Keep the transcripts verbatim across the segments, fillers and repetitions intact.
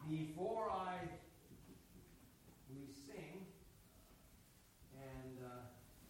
Before I we sing and uh,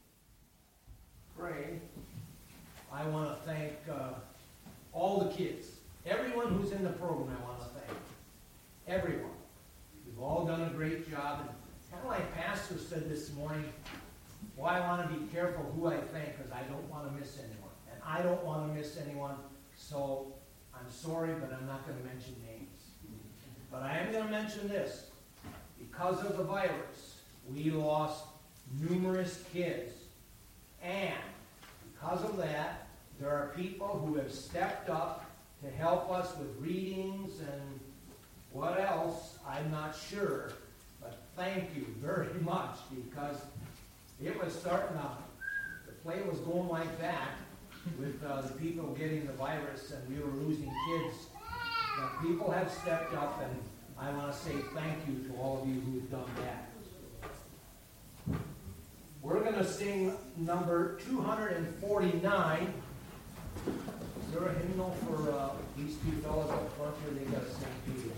pray, I want to thank uh, all the kids. Everyone who's in the program, I want to thank. Everyone. You've all done a great job. And kind of like Pastor said this morning, well, I want to be careful who I thank because I don't want to miss anyone. And I don't want to miss anyone, so I'm sorry, but I'm not going to mention names. But I am going to mention this. Because of the virus, we lost numerous kids. And because of that, there are people who have stepped up to help us with readings and what else, I'm not sure. But thank you very much, because it was starting out. The play was going like that with uh, the people getting the virus, and we were losing kids. But people have stepped up, and I want to say thank you to all of you who have done that. We're going to sing number two forty-nine. Is there a hymnal for uh, these two fellows up front here? They got to sing too.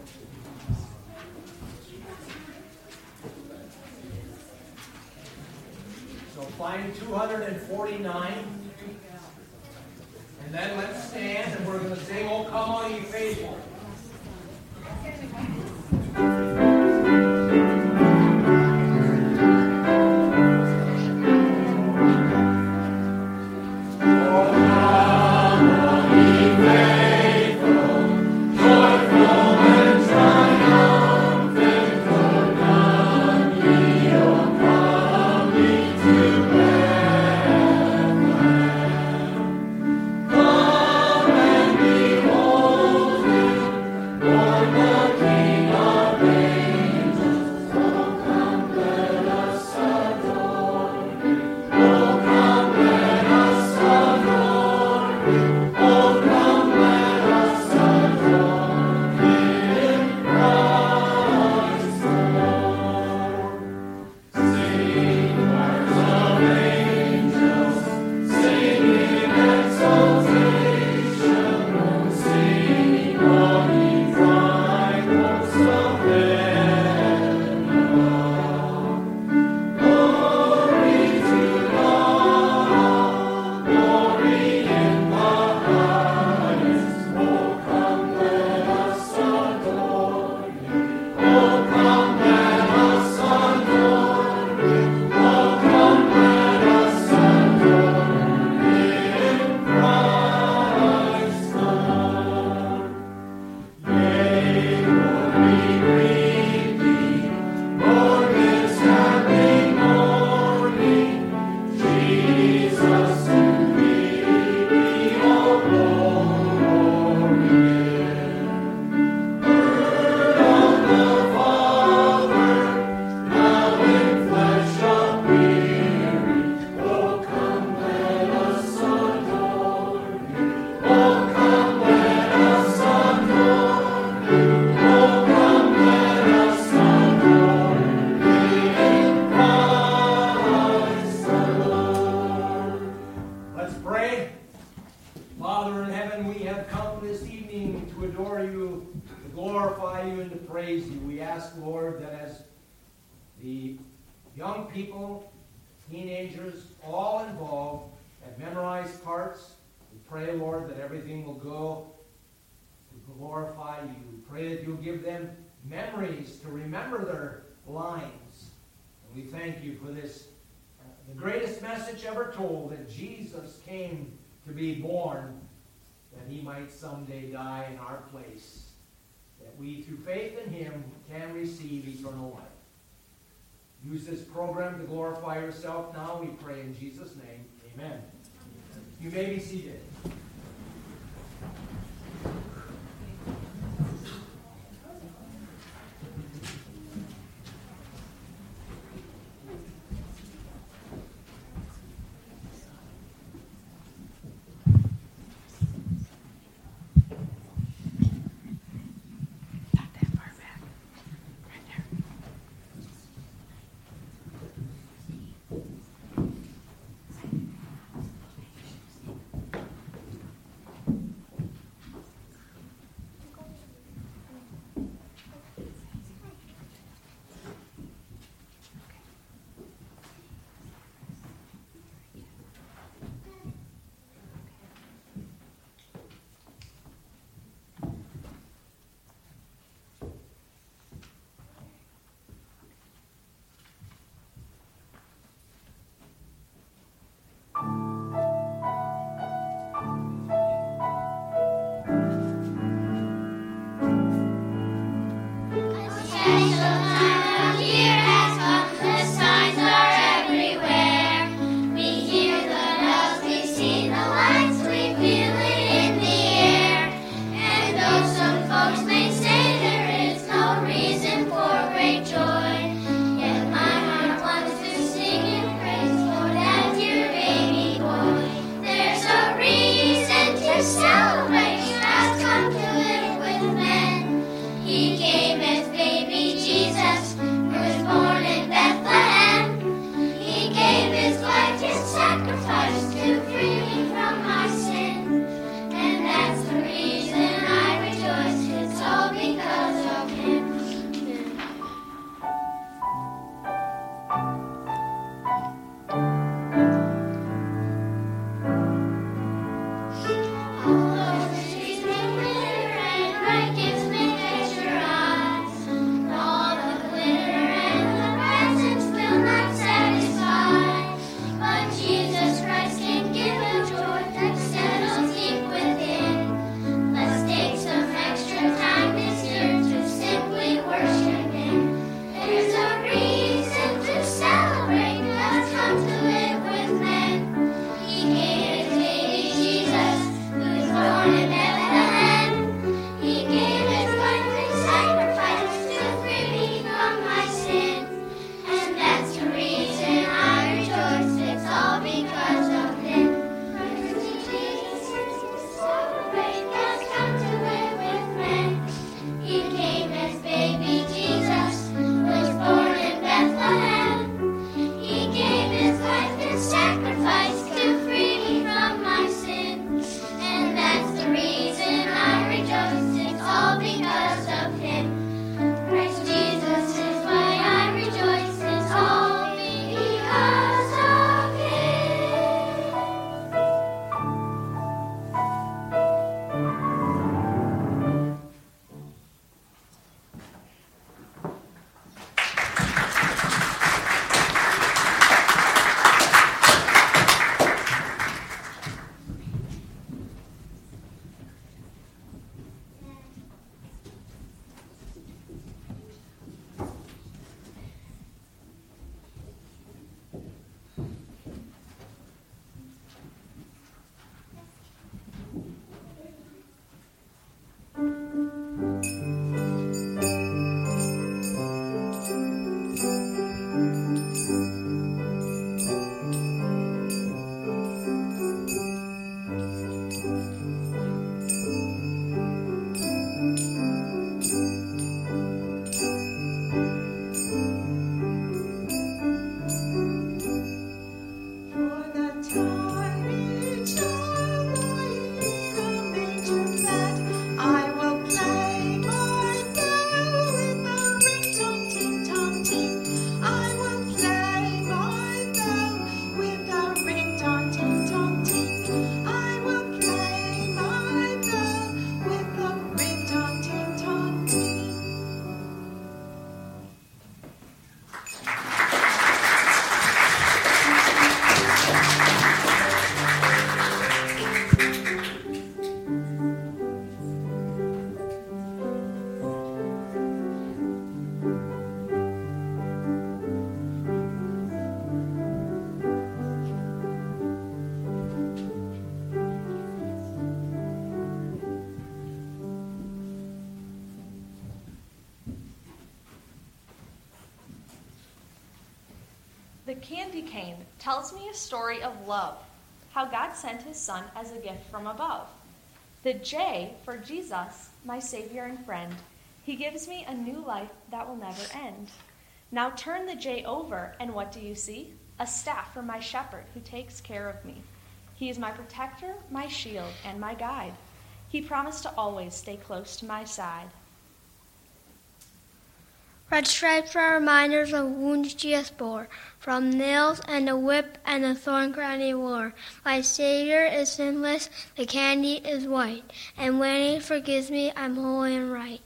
So find two forty-nine. And then let's stand and we're going to sing, "Oh, Come All Ye Faithful." Someday die in our place, that we through faith in him can receive eternal life. Use this program to glorify yourself now, we pray in Jesus' name. Amen. You may be seated. The candy cane tells me a story of love, how God sent his son as a gift from above. The J for Jesus, my Savior and friend. He gives me a new life that will never end. Now turn the J over, and what do you see? A staff for my shepherd who takes care of me. He is my protector, my shield, and my guide. He promised to always stay close to my side. Red stripes are reminders of wounds Jesus bore, from nails and a whip and a thorn crown he wore. My Savior is sinless, the candy is white, and when he forgives me, I'm holy and right.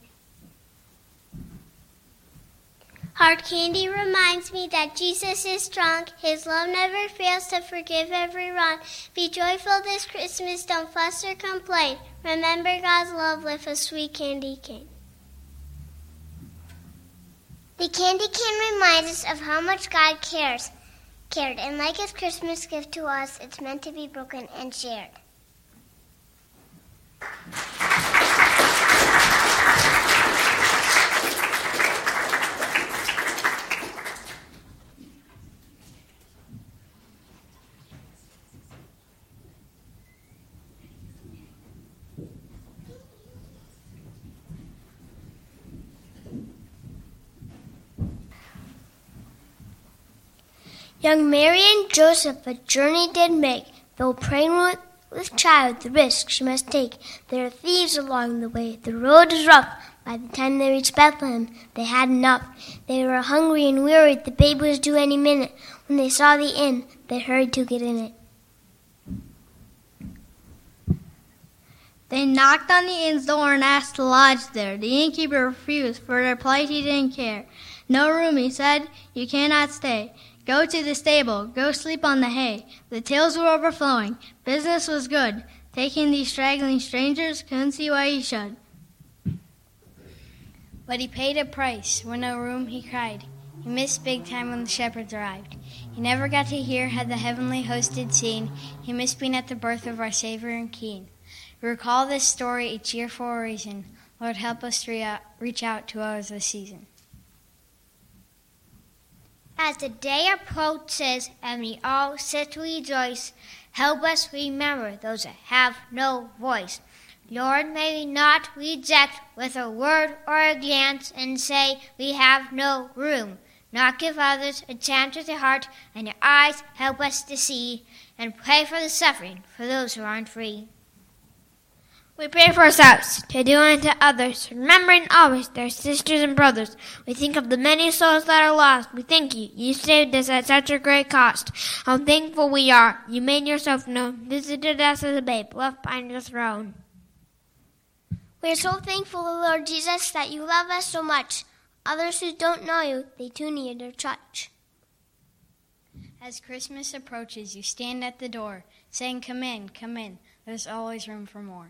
Hard candy reminds me that Jesus is strong. His love never fails to forgive every wrong. Be joyful this Christmas, don't fuss or complain. Remember God's love with a sweet candy cane. The candy cane reminds us of how much God cares, cared, and like his Christmas gift to us, it's meant to be broken and shared. Young Mary and Joseph a journey did make, though pregnant with child, the risk she must take. There are thieves along the way, the road is rough. By the time they reached Bethlehem, they had enough. They were hungry and weary, the babe was due any minute. When they saw the inn, they hurried to get in it. They knocked on the inn's door and asked to lodge there. The innkeeper refused, for their plight he didn't care. No room, he said, you cannot stay. Go to the stable, go sleep on the hay. The tales were overflowing, business was good. Taking these straggling strangers, couldn't see why he should. But he paid a price, when no room he cried. He missed big time when the shepherds arrived. He never got to hear how the heavenly host did sing. He missed being at the birth of our Savior and King. We recall this story each year for a reason. Lord, help us to reach out to others this season. As the day approaches and we all sit to rejoice, help us remember those that have no voice. Lord, may we not reject with a word or a glance and say we have no room. Not give others a chance with your heart and your eyes help us to see, and pray for the suffering for those who aren't free. We pray for ourselves, to do unto others, remembering always their sisters and brothers. We think of the many souls that are lost. We thank you, you saved us at such a great cost. How thankful we are, you made yourself known, visited us as a babe, left by your throne. We are so thankful, Lord Jesus, that you love us so much. Others who don't know you, they too need your touch. As Christmas approaches, you stand at the door, saying, come in, come in, there's always room for more.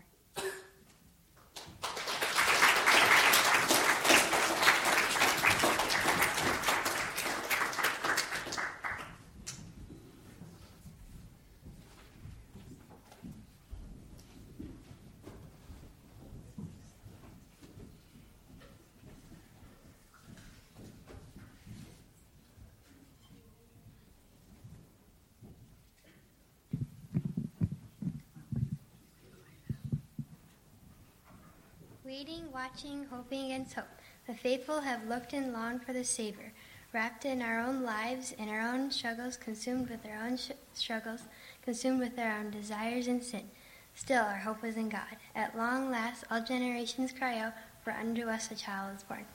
Waiting, watching, hoping against hope, the faithful have looked and longed for the Savior, wrapped in our own lives, in our own struggles, consumed with our own sh- struggles, consumed with our own desires and sin. Still, our hope is in God. At long last, all generations cry out, for unto us a child is born.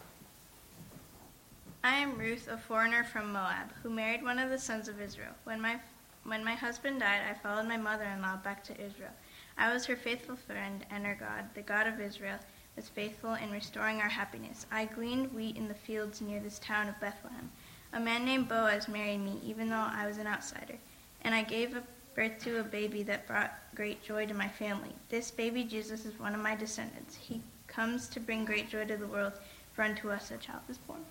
I am Ruth, a foreigner from Moab, who married one of the sons of Israel. When my when my husband died, I followed my mother-in-law back to Israel. I was her faithful friend, and her God, the God of Israel, was faithful in restoring our happiness. I gleaned wheat in the fields near this town of Bethlehem. A man named Boaz married me, even though I was an outsider, and I gave birth to a baby that brought great joy to my family. This baby Jesus is one of my descendants. He comes to bring great joy to the world, for unto us a child is born.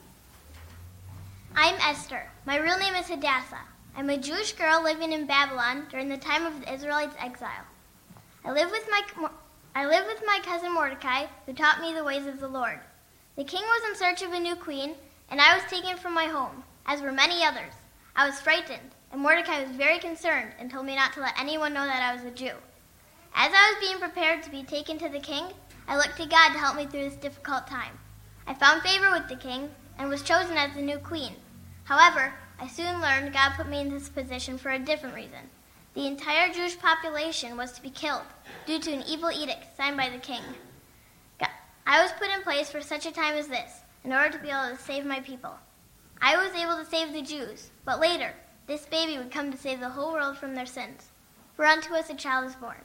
I'm Esther. My real name is Hadassah. I'm a Jewish girl living in Babylon during the time of the Israelites' exile. I live with my I live with my cousin Mordecai, who taught me the ways of the Lord. The king was in search of a new queen, and I was taken from my home, as were many others. I was frightened, and Mordecai was very concerned and told me not to let anyone know that I was a Jew. As I was being prepared to be taken to the king, I looked to God to help me through this difficult time. I found favor with the king and was chosen as the new queen. However, I soon learned God put me in this position for a different reason. The entire Jewish population was to be killed due to an evil edict signed by the king. God, I was put in place for such a time as this in order to be able to save my people. I was able to save the Jews, but later, this baby would come to save the whole world from their sins. For unto us a child is born.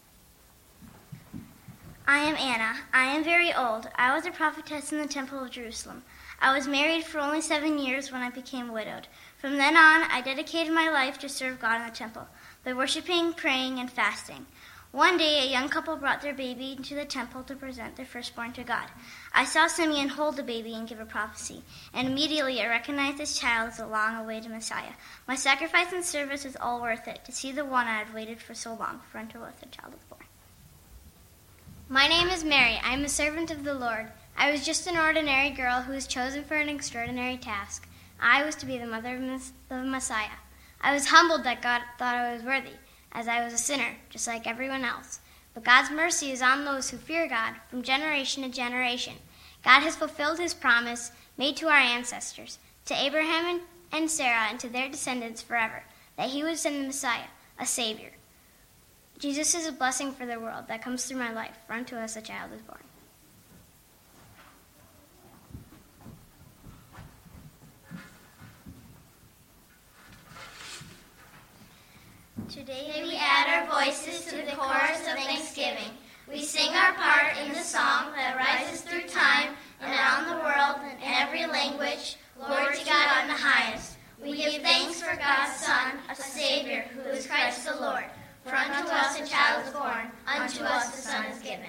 I am Anna. I am very old. I was a prophetess in the Temple of Jerusalem. I was married for only seven years when I became widowed. From then on, I dedicated my life to serve God in the temple by worshiping, praying, and fasting. One day, a young couple brought their baby into the temple to present their firstborn to God. I saw Simeon hold the baby and give a prophecy, and immediately I recognized this child as the long-awaited Messiah. My sacrifice and service was all worth it, to see the one I had waited for so long, for unto us a child was born. My name is Mary. I am a servant of the Lord. I was just an ordinary girl who was chosen for an extraordinary task. I was to be the mother of the Messiah. I was humbled that God thought I was worthy, as I was a sinner, just like everyone else. But God's mercy is on those who fear God from generation to generation. God has fulfilled his promise made to our ancestors, to Abraham and Sarah and to their descendants forever, that he would send the Messiah, a Savior. Jesus is a blessing for the world that comes through my life, for unto us a child is born. Today we add our voices to the chorus of thanksgiving. We sing our part in the song that rises through time and around the world in every language. Glory to God on the highest. We give thanks for God's Son, a Savior, who is Christ the Lord. For unto us a child is born, unto us a son is given.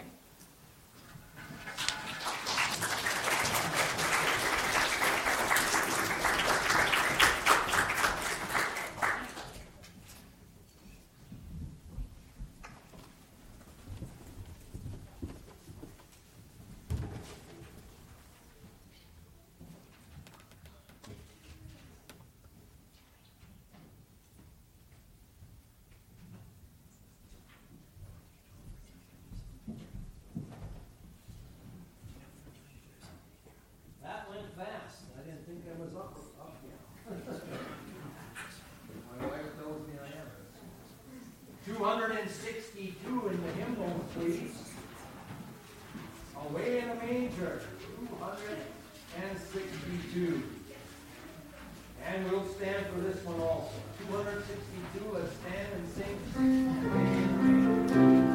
That went fast. I didn't think I was up, up yet. My wife tells me I am. two hundred sixty-two in the hymnal, please. Away in the manger, two hundred sixty-two. And we'll stand for this one also. two hundred sixty-two, let's stand and sing. Away in the manger.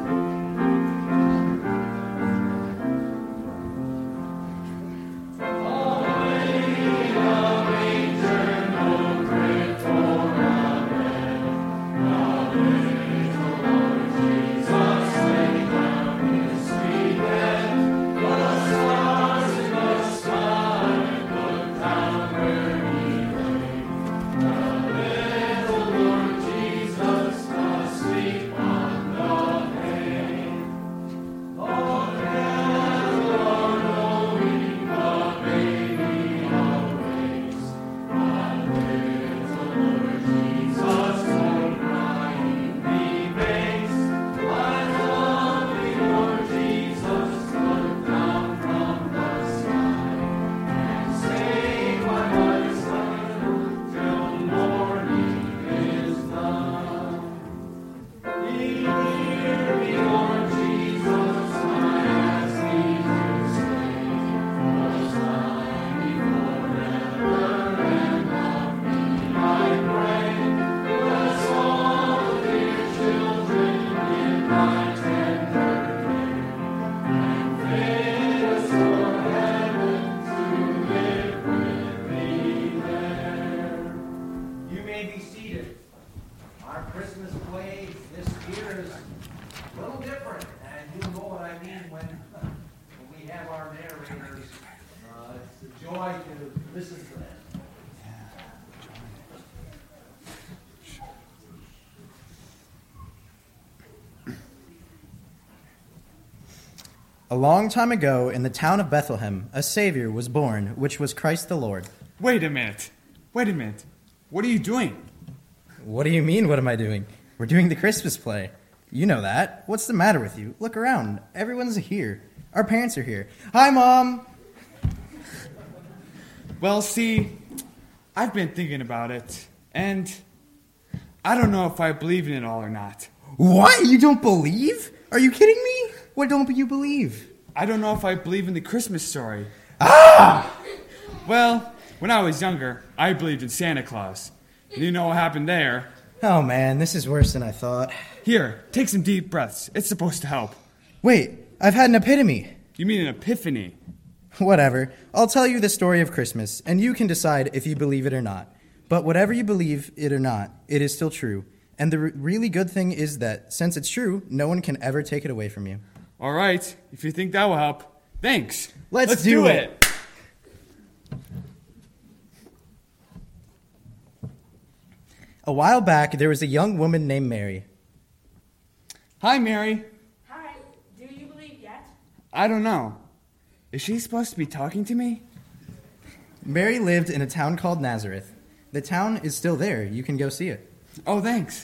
A long time ago, in the town of Bethlehem, a Savior was born, which was Christ the Lord. Wait a minute. Wait a minute. What are you doing? What do you mean, what am I doing? We're doing the Christmas play. You know that. What's the matter with you? Look around. Everyone's here. Our parents are here. Hi, Mom! Well, see, I've been thinking about it, and I don't know if I believe in it all or not. What? You don't believe? Are you kidding me? What don't you believe? I don't know if I believe in the Christmas story. Ah! Well, when I was younger, I believed in Santa Claus. And you know what happened there? Oh, man, this is worse than I thought. Here, take some deep breaths. It's supposed to help. Wait, I've had an epitome. You mean an epiphany? Whatever. I'll tell you the story of Christmas, and you can decide if you believe it or not. But whatever you believe it or not, it is still true. And the re- really good thing is that since it's true, no one can ever take it away from you. All right, if you think that will help, thanks. Let's, Let's do, do it. it. A while back, there was a young woman named Mary. Hi, Mary. Hi, do you believe yet? I don't know. Is she supposed to be talking to me? Mary lived in a town called Nazareth. The town is still there. You can go see it. Oh, thanks.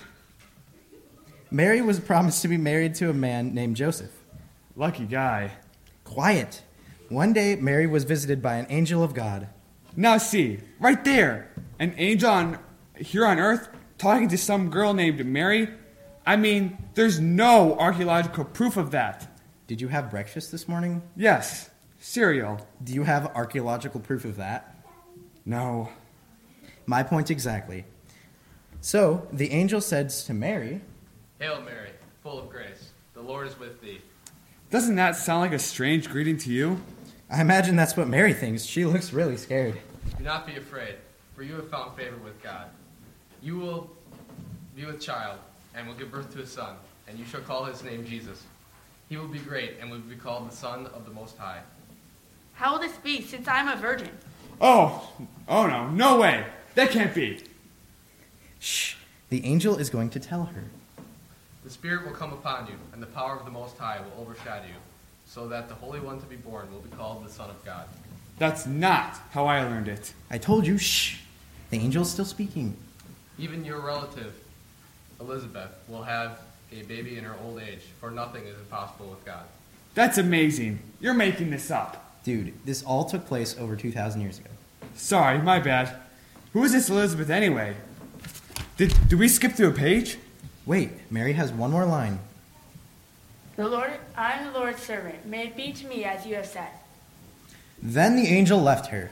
Mary was promised to be married to a man named Joseph. Lucky guy. Quiet. One day, Mary was visited by an angel of God. Now see, right there, an angel on here on earth talking to some girl named Mary. I mean, there's no archaeological proof of that. Did you have breakfast this morning? Yes, cereal. Do you have archaeological proof of that? No. My point exactly. So, the angel said to Mary, Hail Mary, full of grace, the Lord is with thee. Doesn't that sound like a strange greeting to you? I imagine that's what Mary thinks. She looks really scared. Do not be afraid, for you have found favor with God. You will be with child, and will give birth to a son, and you shall call his name Jesus. He will be great, and will be called the Son of the Most High. How will this be, since I am a virgin? Oh, oh no, no way. That can't be. Shh. The angel is going to tell her. The Spirit will come upon you, and the power of the Most High will overshadow you, so that the Holy One to be born will be called the Son of God. That's not how I learned it. I told you, shh. The angel's still speaking. Even your relative, Elizabeth, will have a baby in her old age, for nothing is impossible with God. That's amazing. You're making this up. Dude, this all took place over two thousand years ago. Sorry, my bad. Who is this Elizabeth anyway? Did, did we skip through a page? Wait, Mary has one more line. The Lord, I am the Lord's servant. May it be to me as you have said. Then the angel left her.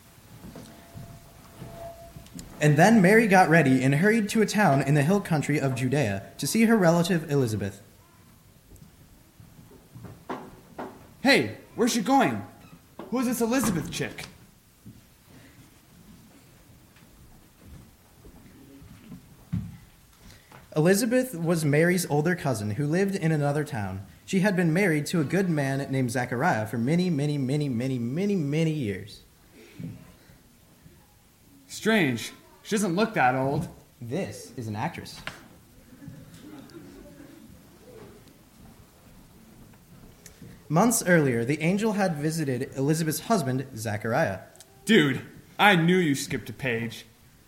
And then Mary got ready and hurried to a town in the hill country of Judea to see her relative Elizabeth. Hey, where's she going? Who's this Elizabeth chick? Elizabeth was Mary's older cousin who lived in another town. She had been married to a good man named Zachariah for many, many, many, many, many, many years. Strange. She doesn't look that old. This is an actress. Months earlier, the angel had visited Elizabeth's husband, Zachariah. Dude, I knew you skipped a page.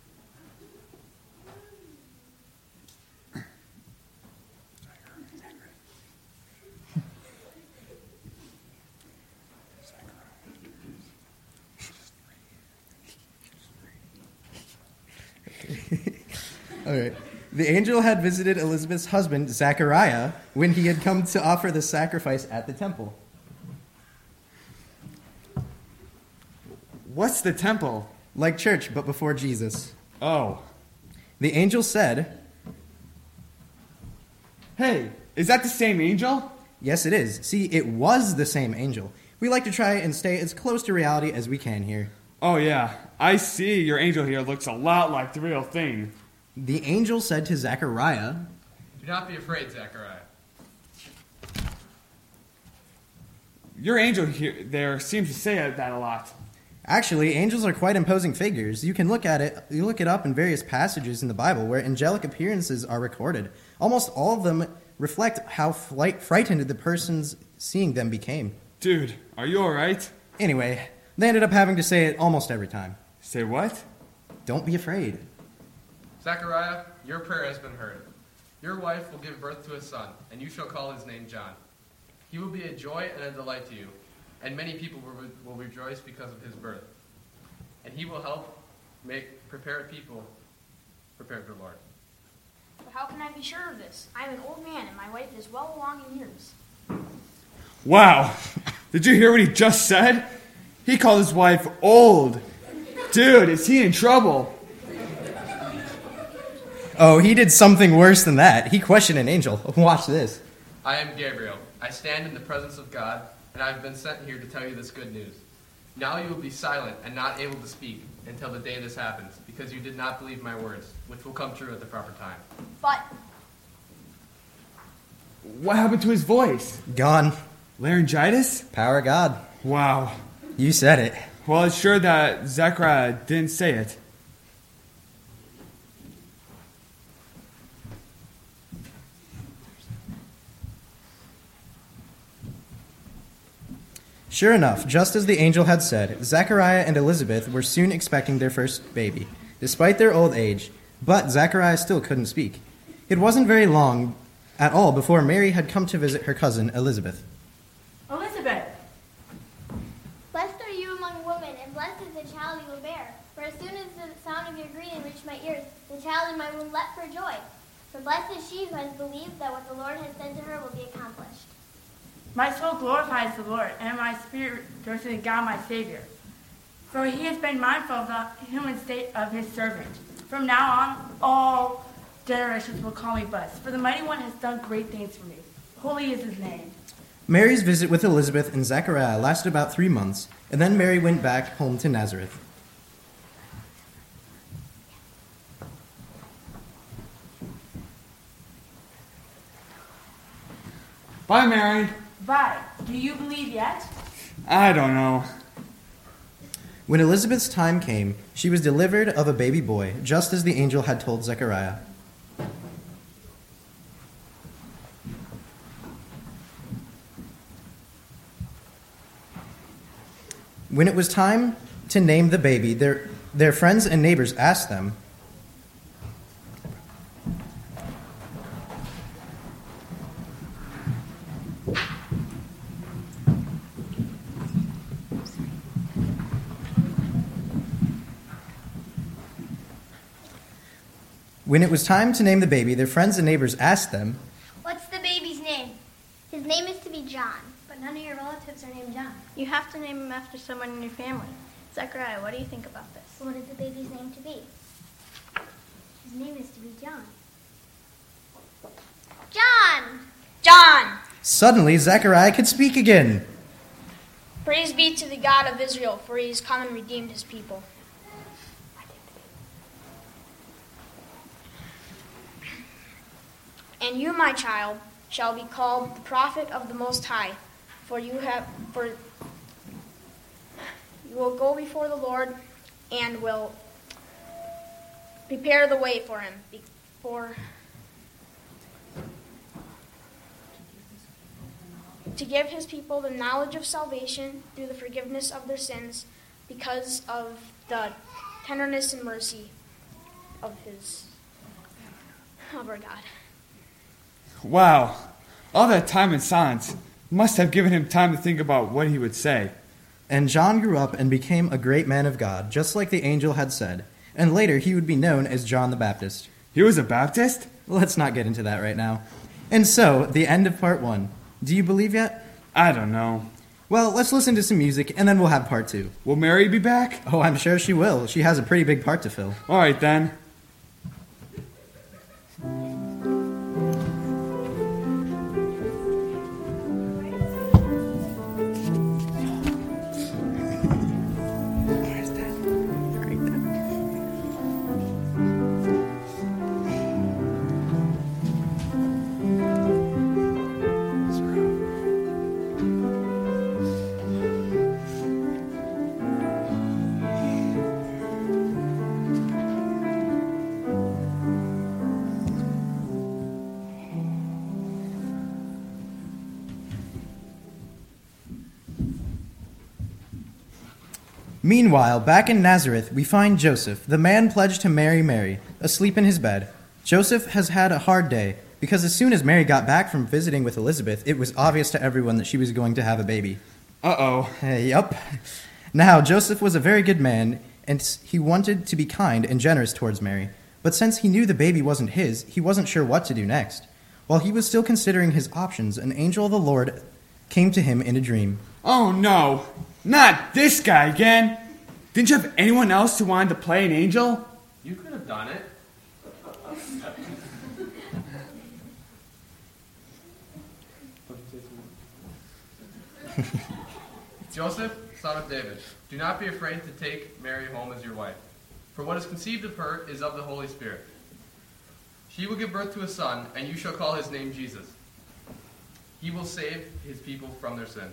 All right. The angel had visited Elizabeth's husband, Zachariah, when he had come to offer the sacrifice at the temple. What's the temple? Like church, but before Jesus. Oh. The angel said, Hey, is that the same angel? Yes, it is. See, it was the same angel. We like to try and stay as close to reality as we can here. Oh, yeah. I see your angel here looks a lot like the real thing. The angel said to Zachariah, Do not be afraid, Zachariah. Your angel here there seems to say that a lot. Actually, angels are quite imposing figures. You can look at it, you look it up in various passages in the Bible where angelic appearances are recorded. Almost all of them reflect how flight, frightened the persons seeing them became. Dude, are you alright? Anyway, they ended up having to say it almost every time. Say what? Don't be afraid. Zachariah, your prayer has been heard. Your wife will give birth to a son, and you shall call his name John. He will be a joy and a delight to you, and many people will, re- will rejoice because of his birth. And he will help make prepare people prepared for the Lord. But how can I be sure of this? I am an old man, and my wife is well along in years. Wow. Did you hear what he just said? He called his wife old. Dude, is he in trouble? Oh, he did something worse than that. He questioned an angel. Watch this. I am Gabriel. I stand in the presence of God, and I have been sent here to tell you this good news. Now you will be silent and not able to speak until the day this happens, because you did not believe my words, which will come true at the proper time. But What happened to his voice? Gone. Laryngitis? Power of God. Wow. You said it. Well, it's sure that Zechariah didn't say it. Sure enough, just as the angel had said, Zechariah and Elizabeth were soon expecting their first baby, despite their old age, but Zechariah still couldn't speak. It wasn't very long at all before Mary had come to visit her cousin Elizabeth. Elizabeth! Blessed are you among women, and blessed is the child you will bear. For as soon as the sound of your greeting reached my ears, the child in my womb leapt for joy. For blessed is she who has believed that what the Lord has said to her will be accomplished. My soul glorifies the Lord, and my spirit rejoices in God my Savior. For he has been mindful of the human state of his servant. From now on, all generations will call me blessed, for the Mighty One has done great things for me. Holy is his name. Mary's visit with Elizabeth and Zechariah lasted about three months, and then Mary went back home to Nazareth. Bye, Mary. Bye. Do you believe yet? I don't know. When Elizabeth's time came, she was delivered of a baby boy, just as the angel had told Zechariah. When it was time to name the baby, their, their friends and neighbors asked them, When it was time to name the baby, their friends and neighbors asked them, What's the baby's name? His name is to be John. But none of your relatives are named John. You have to name him after someone in your family. Zechariah, what do you think about this? What is the baby's name to be? His name is to be John. John! John! Suddenly, Zechariah could speak again. Praise be to the God of Israel, for he has come and redeemed his people. And you, my child, shall be called the prophet of the Most High, for you have for you will go before the Lord and will prepare the way for him, before to give his people the knowledge of salvation through the forgiveness of their sins, because of the tenderness and mercy of his of our God. Wow. All that time in silence must have given him time to think about what he would say. And John grew up and became a great man of God, just like the angel had said. And later he would be known as John the Baptist. He was a Baptist? Let's not get into that right now. And so, the end of part one. Do you believe yet? I don't know. Well, let's listen to some music, and then we'll have part two. Will Mary be back? Oh, I'm sure she will. She has a pretty big part to fill. All right, then. Meanwhile, back in Nazareth, we find Joseph, the man pledged to marry Mary, asleep in his bed. Joseph has had a hard day, because as soon as Mary got back from visiting with Elizabeth, it was obvious to everyone that she was going to have a baby. Uh-oh. Uh, yup. Now, Joseph was a very good man, and he wanted to be kind and generous towards Mary. But since he knew the baby wasn't his, he wasn't sure what to do next. While he was still considering his options, an angel of the Lord came to him in a dream. Oh, no. Not this guy again. Didn't you have anyone else who wanted to play an angel? You could have done it. Joseph, son of David, Do not be afraid to take Mary home as your wife, for what is conceived of her is of the Holy Spirit. She will give birth to a son, and you shall call his name Jesus. He will save his people from their sins.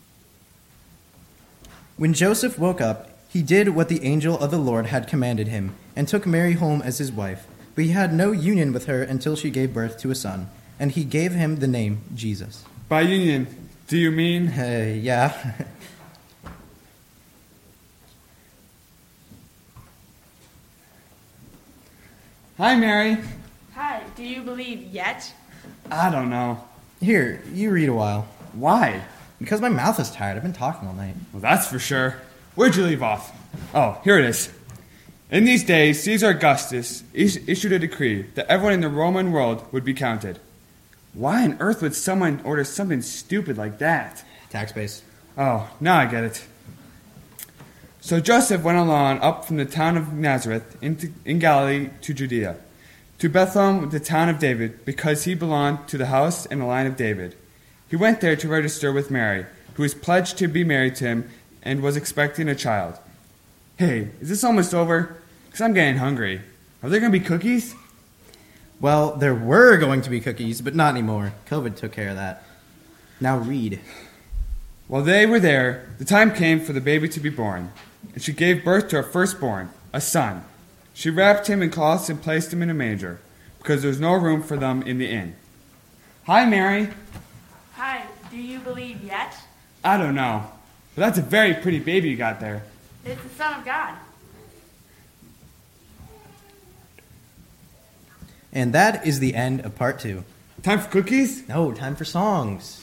When Joseph woke up, he did what the angel of the Lord had commanded him, and took Mary home as his wife. But he had no union with her until she gave birth to a son, and he gave him the name Jesus. By union, do you mean? Uh, yeah. Hi, Mary. Hi, do you believe yet? I don't know. Here, you read a while. Why? Because my mouth is tired. I've been talking all night. Well, that's for sure. Where'd you leave off? Oh, here it is. In these days, Caesar Augustus is- issued a decree that everyone in the Roman world would be counted. Why on earth would someone order something stupid like that? Tax base. Oh, now I get it. So Joseph went along up from the town of Nazareth into, in Galilee to Judea, to Bethlehem, the town of David, because he belonged to the house and the line of David. He went there to register with Mary, who was pledged to be married to him and was expecting a child. Hey, is this almost over? Because I'm getting hungry. Are there going to be cookies? Well, there were going to be cookies, but not anymore. COVID took care of that. Now read. While they were there, the time came for the baby to be born, and she gave birth to her firstborn, a son. She wrapped him in cloths and placed him in a manger, because there was no room for them in the inn. Hi, Mary. Hi, do you believe yet? I don't know, but that's a very pretty baby you got there. It's the Son of God. And that is the end of part two. Time for cookies? No, time for songs.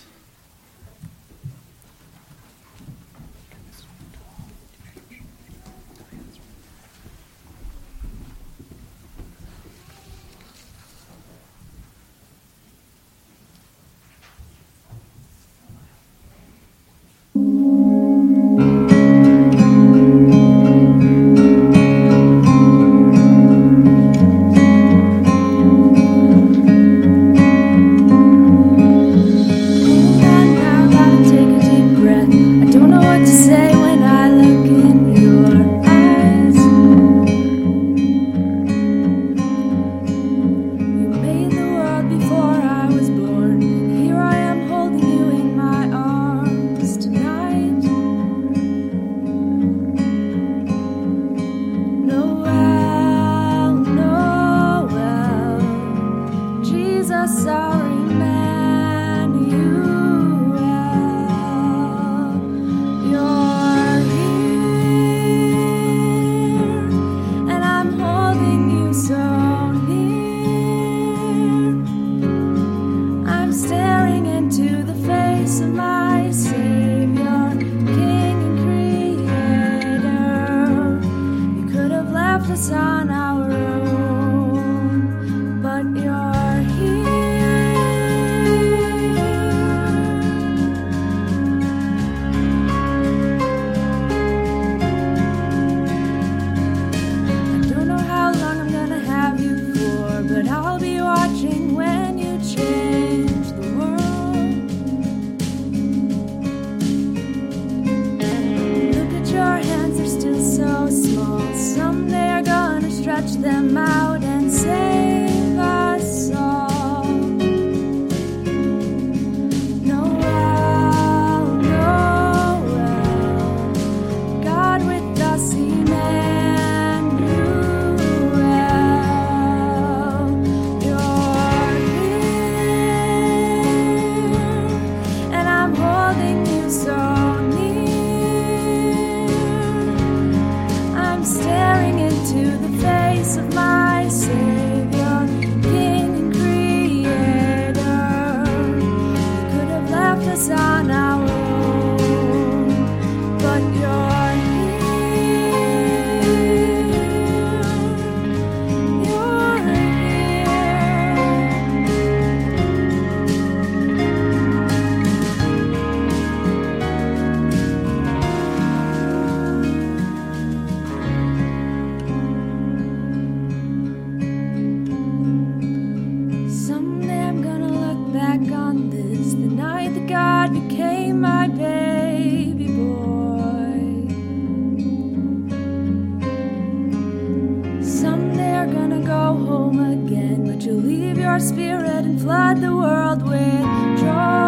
Would you leave your spirit and flood the world with joy?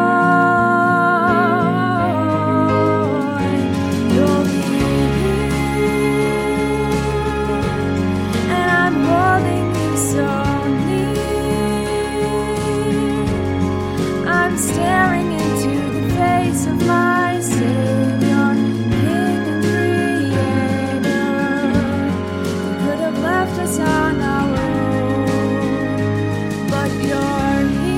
You'll be here, and I'm holding you so near. I'm staring into the face of my Savior, King and Creator. You could have left us on our own, but you're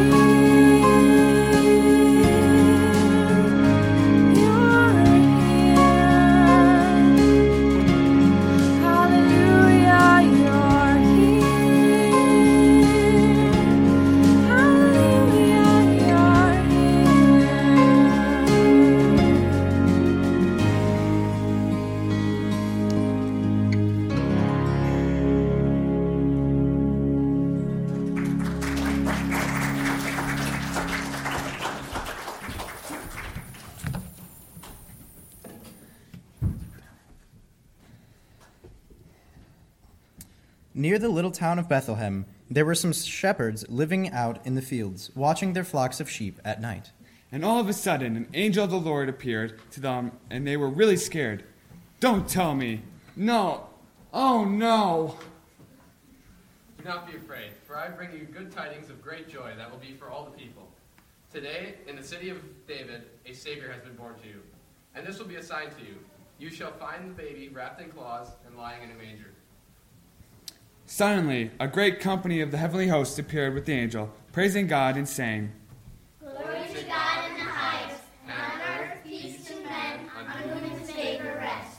Near the little town of Bethlehem, there were some shepherds living out in the fields, watching their flocks of sheep at night. And all of a sudden, an angel of the Lord appeared to them, and they were really scared. Don't tell me. No. Oh, no. Do not be afraid, for I bring you good tidings of great joy that will be for all the people. Today, in the city of David, a Savior has been born to you. And this will be a sign to you. You shall find the baby wrapped in cloths and lying in a manger. Suddenly, a great company of the heavenly hosts appeared with the angel, praising God and saying, Glory to God in the highest, and on earth peace to men on whom his favor rests.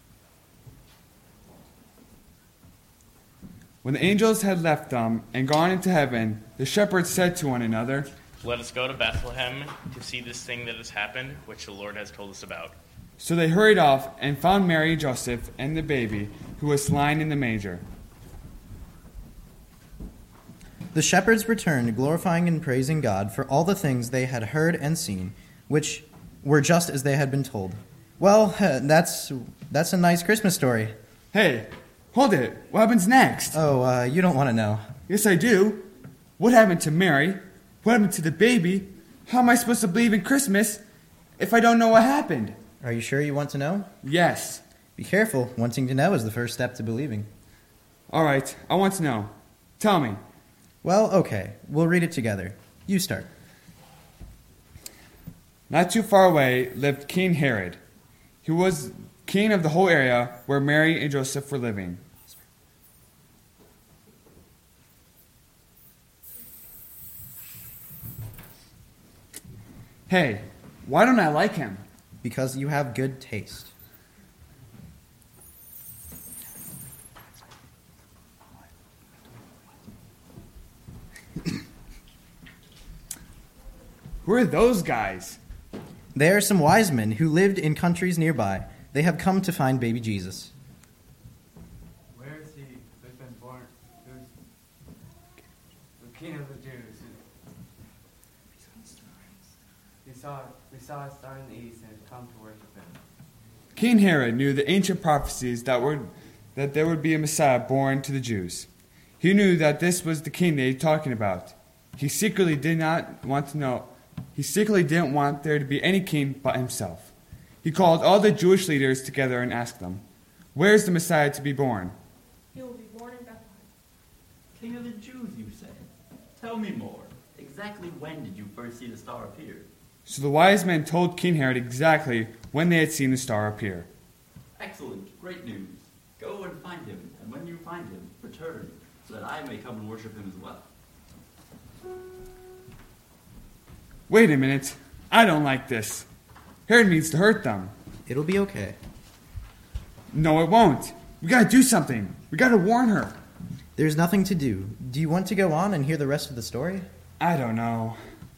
When the angels had left them and gone into heaven, the shepherds said to one another, Let us go to Bethlehem to see this thing that has happened, which the Lord has told us about. So they hurried off and found Mary, Joseph, and the baby, who was lying in the manger. The shepherds returned, glorifying and praising God for all the things they had heard and seen, which were just as they had been told. Well, uh, that's that's a nice Christmas story. Hey, hold it. What happens next? Oh, uh, you don't want to know. Yes, I do. What happened to Mary? What happened to the baby? How am I supposed to believe in Christmas if I don't know what happened? Are you sure you want to know? Yes. Be careful. Wanting to know is the first step to believing. All right, I want to know. Tell me. Well, okay. We'll read it together. You start. Not too far away lived King Herod. He was king of the whole area where Mary and Joseph were living. Hey, why don't I like him? Because you have good taste. Who are those guys? They are some wise men who lived in countries nearby. They have come to find baby Jesus. Where is he who's been born? Who's the King of the Jews? We saw, we saw a star in the east and have come to worship him. King Herod knew the ancient prophecies that were that there would be a Messiah born to the Jews. He knew that this was the king they were talking about. He secretly did not want to know. He secretly didn't want there to be any king but himself. He called all the Jewish leaders together and asked them, "Where is the Messiah to be born?" He will be born in Bethlehem. King of the Jews, you say? Tell me more. Exactly when did you first see the star appear? So the wise men told King Herod exactly when they had seen the star appear. Excellent, great news. Go and find him, and when you find him, return, so that I may come and worship him as well. Wait a minute. I don't like this. Herod means to hurt them. It'll be okay. No, it won't. We gotta do something. We gotta warn her. There's nothing to do. Do you want to go on and hear the rest of the story? I don't know.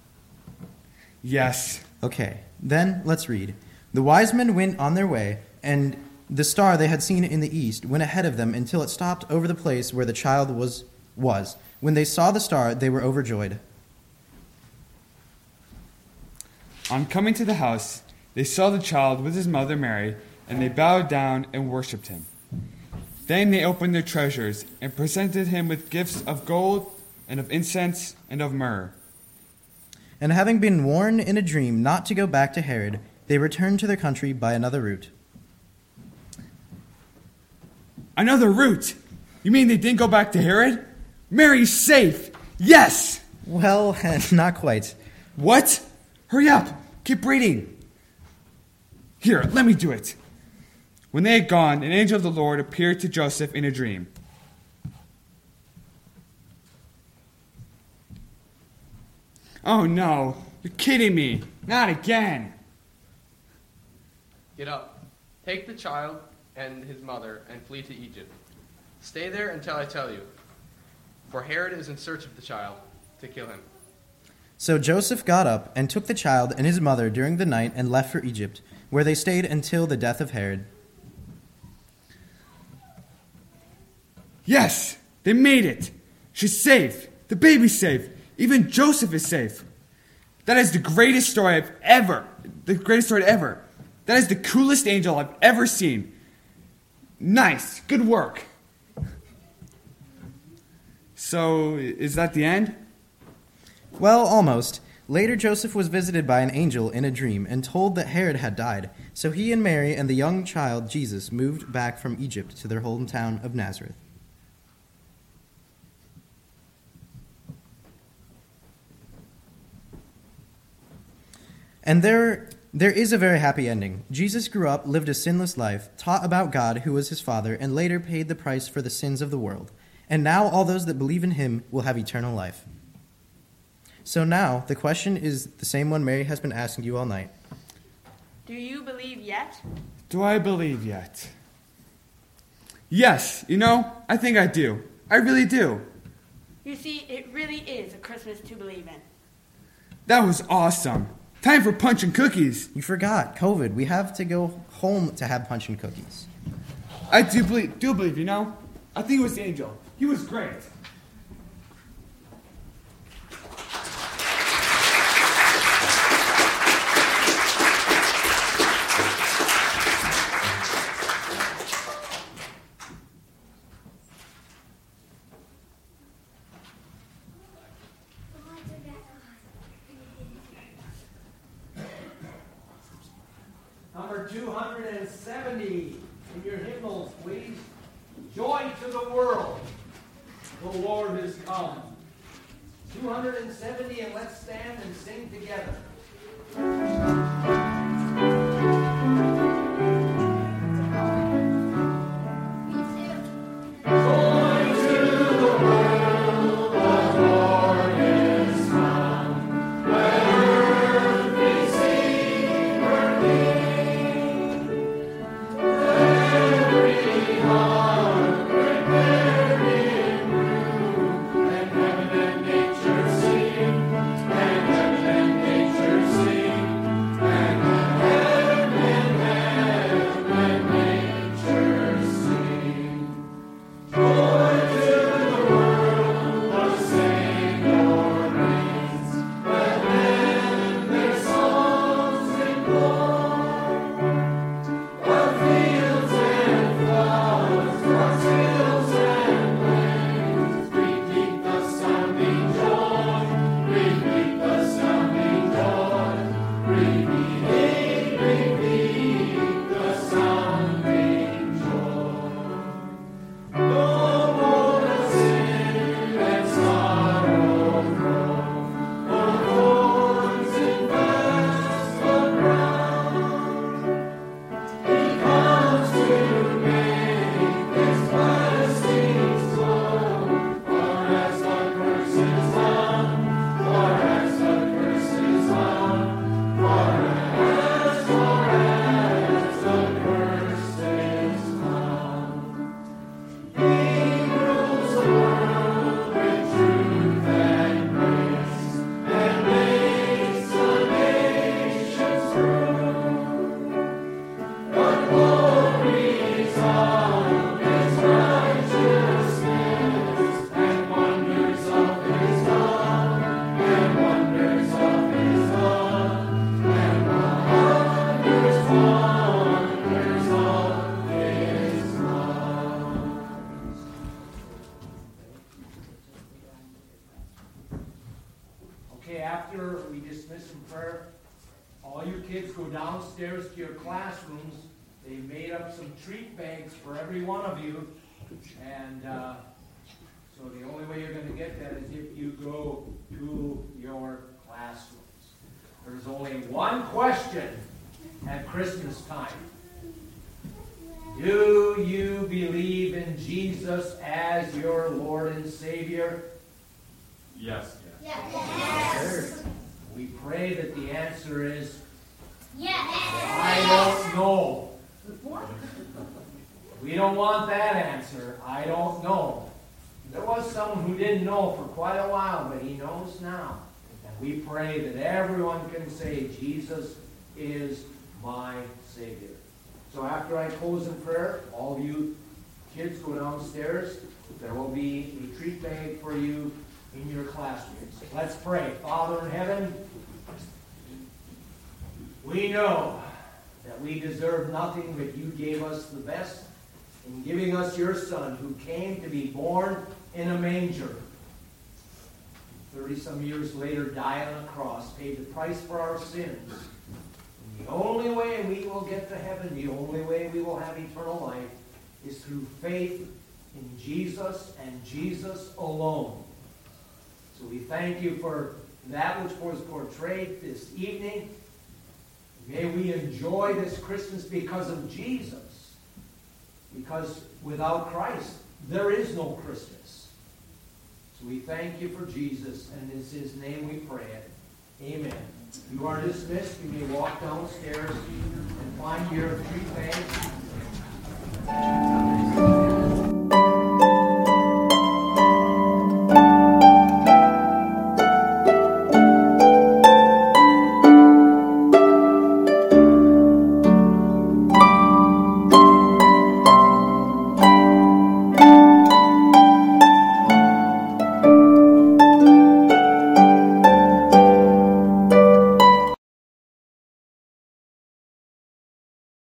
Yes. Okay, then let's read. The wise men went on their way, and the star they had seen in the east went ahead of them until it stopped over the place where the child was. was. When they saw the star, they were overjoyed. On coming to the house, they saw the child with his mother Mary, and they bowed down and worshipped him. Then they opened their treasures and presented him with gifts of gold and of incense, and of myrrh. And having been warned in a dream not to go back to Herod, they returned to their country by another route. Another route? You mean they didn't go back to Herod? Mary's safe! Yes! Well, not quite. What? Hurry up! Keep reading! Here, let me do it. When they had gone, an angel of the Lord appeared to Joseph in a dream. Oh no, you're kidding me. Not again. Get up. Take the child and his mother and flee to Egypt. Stay there until I tell you. For Herod is in search of the child to kill him. So Joseph got up and took the child and his mother during the night and left for Egypt, where they stayed until the death of Herod. Yes, they made it. She's safe. The baby's safe. Even Joseph is safe. That is the greatest story I've ever, the greatest story ever. That is the coolest angel I've ever seen. Nice. Good work. So, is that the end? Well, almost. Later, Joseph was visited by an angel in a dream and told that Herod had died. So he and Mary and the young child, Jesus, moved back from Egypt to their hometown of Nazareth. And there, there is a very happy ending. Jesus grew up, lived a sinless life, taught about God, who was his Father, and later paid the price for the sins of the world. And now all those that believe in him will have eternal life. So now, the question is the same one Mary has been asking you all night. Do you believe yet? Do I believe yet? Yes, you know, I think I do. I really do. You see, it really is a Christmas to believe in. That was awesome. Time for punch and cookies. You forgot, COVID. We have to go home to have punch and cookies. I do believe, do believe, you know. I think it was the angel. He was great. Number two hundred seventy in your hymnals, please. Joy to the world, the Lord is come. two hundred seventy, and let's stand and sing together. Nature sing, and heaven and nature sing. in some prayer. All you kids go downstairs to your classrooms. They made up some treat bags for every one of you. And uh, so the only way you're going to get that is if you go to your classrooms. There's only one question at Christmas time. Do you believe in Jesus as your Lord and Savior? Yes. Yes. Yes. We pray that the answer is yes. I don't know. We don't want that answer. I don't know. There was someone who didn't know for quite a while, but he knows now. And we pray that everyone can say, Jesus is my Savior. So after I close in prayer, all of you kids go downstairs. There will be a treat bag for you in your classrooms. Let's pray. Father in heaven, we know that we deserve nothing, but you gave us the best in giving us your Son, who came to be born in a manger. Thirty-some years later, died on a cross, paid the price for our sins. And the only way we will get to heaven, the only way we will have eternal life, is through faith in Jesus and Jesus alone. So we thank you for that which was portrayed this evening. May we enjoy this Christmas because of Jesus. Because without Christ, there is no Christmas. So we thank you for Jesus, and in his name we pray it. Amen. You are dismissed. You may walk downstairs and find your treat bag.